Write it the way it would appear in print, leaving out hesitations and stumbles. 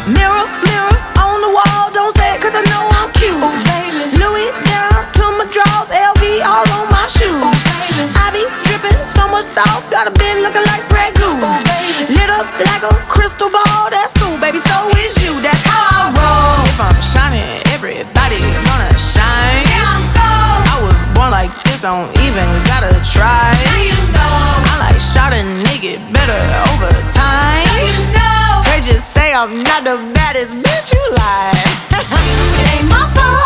Mirror, mirror on the wall, don't say it 'cause I know I'm cute. Ooh, baby. Louis down to my drawers, LV all on my shoes. Ooh, baby. I be dripping so much sauce, got a bit looking like Grey Goose. Ooh, baby. Lit up like a crystal ball, that's cool, baby, so is you. That's how I roll. If I'm shining, everybody gonna shine. Yeah, I'm gold. I was born like this, don't even gotta try. Now you know. I like shot a nigga better over time. Now you know. They just say I'm not the baddest bitch, you lie. It ain't my fault.